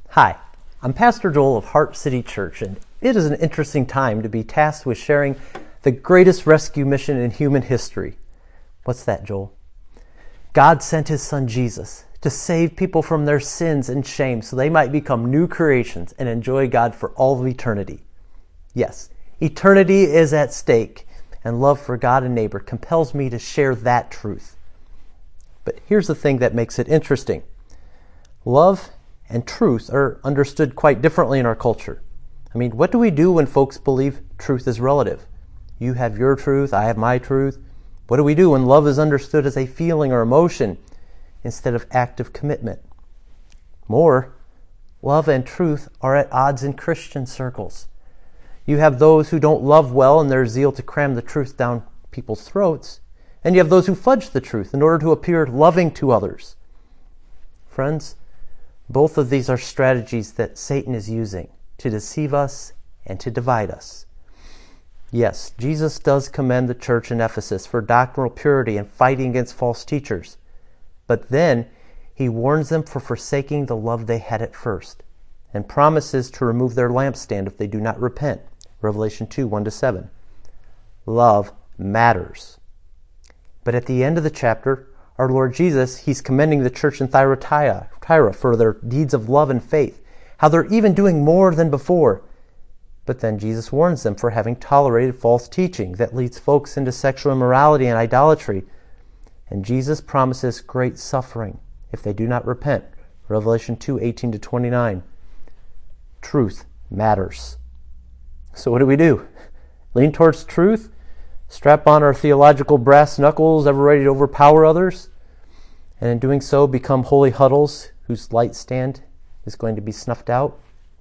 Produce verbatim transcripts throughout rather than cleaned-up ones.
Hi, I'm Pastor Joel of Heart City Church, and it is an interesting time to be tasked with sharing the greatest rescue mission in human history. What's that, Joel? God sent His Son Jesus to save people from their sins and shame so they might become new creations and enjoy God for all of eternity. Yes, eternity is at stake, and love for God and neighbor compels me to share that truth. But here's the thing that makes it interesting. Love and truth are understood quite differently in our culture. I mean, what do we do when folks believe truth is relative? You have your truth, I have my truth. What do we do when love is understood as a feeling or emotion instead of active commitment? More, love and truth are at odds in Christian circles. You have those who don't love well in their zeal to cram the truth down people's throats, and you have those who fudge the truth in order to appear loving to others. Friends, both of these are strategies that Satan is using to deceive us and to divide us. Yes, Jesus does commend the church in Ephesus for doctrinal purity and fighting against false teachers. But then He warns them for forsaking the love they had at first and promises to remove their lampstand if they do not repent. Revelation two, one to seven. Love matters. But at the end of the chapter, our Lord Jesus, He's commending the church in Thyatira for their deeds of love and faith, how they're even doing more than before. But then Jesus warns them for having tolerated false teaching that leads folks into sexual immorality and idolatry. And Jesus promises great suffering if they do not repent. Revelation two, eighteen to twenty-nine. Truth matters. So what do we do? Lean towards truth? Strap on our theological brass knuckles, ever ready to overpower others? And in doing so, become holy huddles whose light stand is going to be snuffed out?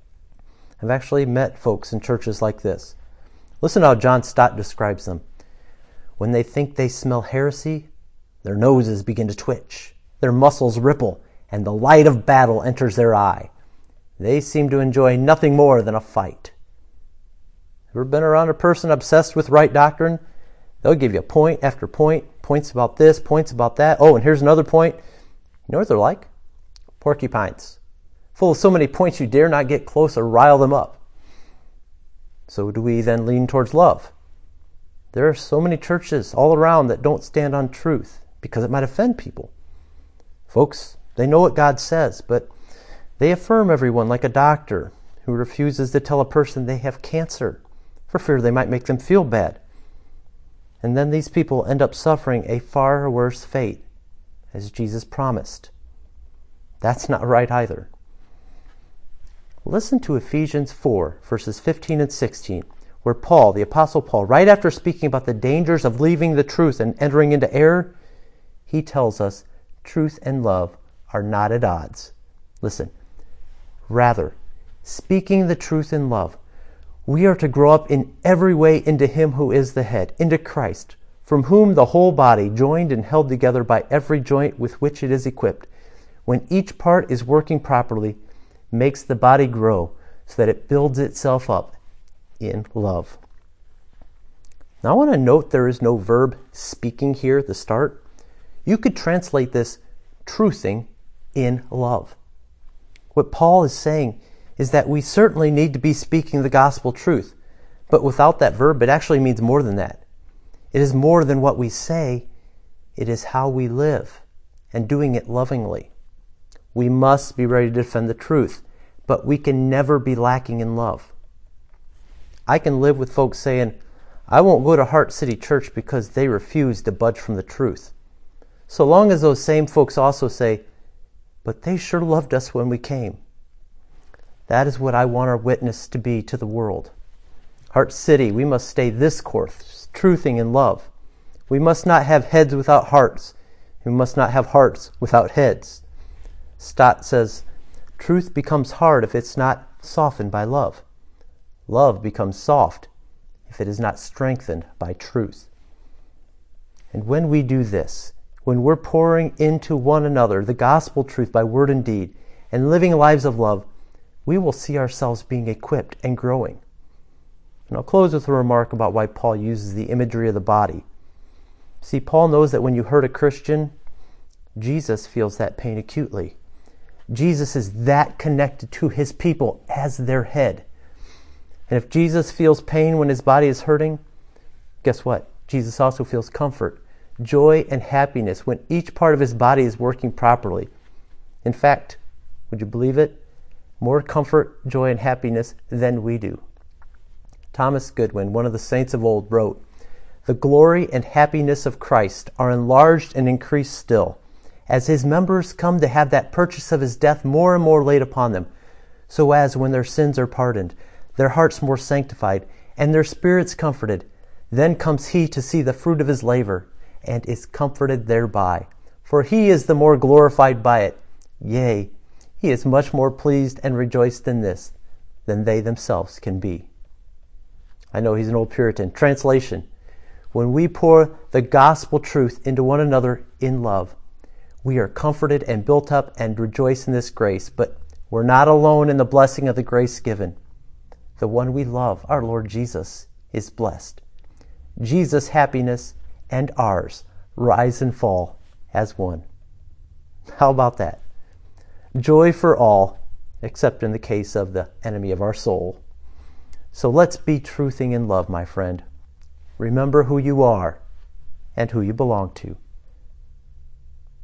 I've actually met folks in churches like this. Listen to how John Stott describes them. When they think they smell heresy, their noses begin to twitch, their muscles ripple, and the light of battle enters their eye. They seem to enjoy nothing more than a fight. Ever been around a person obsessed with right doctrine? They'll give you point after point, points about this, points about that. Oh, and here's another point. You know what they're like? Porcupines. Full of so many points you dare not get close or rile them up. So do we then lean towards love? There are so many churches all around that don't stand on truth because it might offend people. Folks, they know what God says, but they affirm everyone like a doctor who refuses to tell a person they have cancer for fear they might make them feel bad. And then these people end up suffering a far worse fate, as Jesus promised. That's not right either. Listen to Ephesians four, verses fifteen and sixteen, where Paul, the Apostle Paul, right after speaking about the dangers of leaving the truth and entering into error, he tells us truth and love are not at odds. Listen, rather, speaking the truth in love, we are to grow up in every way into Him who is the head, into Christ, from whom the whole body, joined and held together by every joint with which it is equipped, when each part is working properly, makes the body grow so that it builds itself up in love. Now I want to note there is no verb speaking here at the start. You could translate this truthing in love. What Paul is saying is that we certainly need to be speaking the gospel truth, but without that verb, it actually means more than that. It is more than what we say. It is how we live, and doing it lovingly. We must be ready to defend the truth, but we can never be lacking in love. I can live with folks saying, I won't go to Heart City Church because they refuse to budge from the truth. So long as those same folks also say, but they sure loved us when we came. That is what I want our witness to be to the world. Heart City, we must stay this course, truthing in love. We must not have heads without hearts. We must not have hearts without heads. Stott says, truth becomes hard if it's not softened by love. Love becomes soft if it is not strengthened by truth. And when we do this, when we're pouring into one another the gospel truth by word and deed, and living lives of love, we will see ourselves being equipped and growing. And I'll close with a remark about why Paul uses the imagery of the body. See, Paul knows that when you hurt a Christian, Jesus feels that pain acutely. Jesus is that connected to his people as their head. And if Jesus feels pain when his body is hurting, guess what? Jesus also feels comfort, joy, and happiness when each part of his body is working properly. In fact, would you believe it? More comfort, joy, and happiness than we do. Thomas Goodwin, one of the saints of old, wrote, "The glory and happiness of Christ are enlarged and increased still, as his members come to have that purchase of his death more and more laid upon them, so as, when their sins are pardoned, their hearts more sanctified, and their spirits comforted, then comes he to see the fruit of his labor, and is comforted thereby. For he is the more glorified by it. Yea, he is much more pleased and rejoiced in this than they themselves can be." I know he's an old Puritan. Translation: when we pour the gospel truth into one another in love, we are comforted and built up and rejoice in this grace, but we're not alone in the blessing of the grace given. The one we love, our Lord Jesus, is blessed. Jesus' happiness and ours rise and fall as one. How about that? Joy for all, except in the case of the enemy of our soul. So let's be truthing in love, my friend. Remember who you are and who you belong to.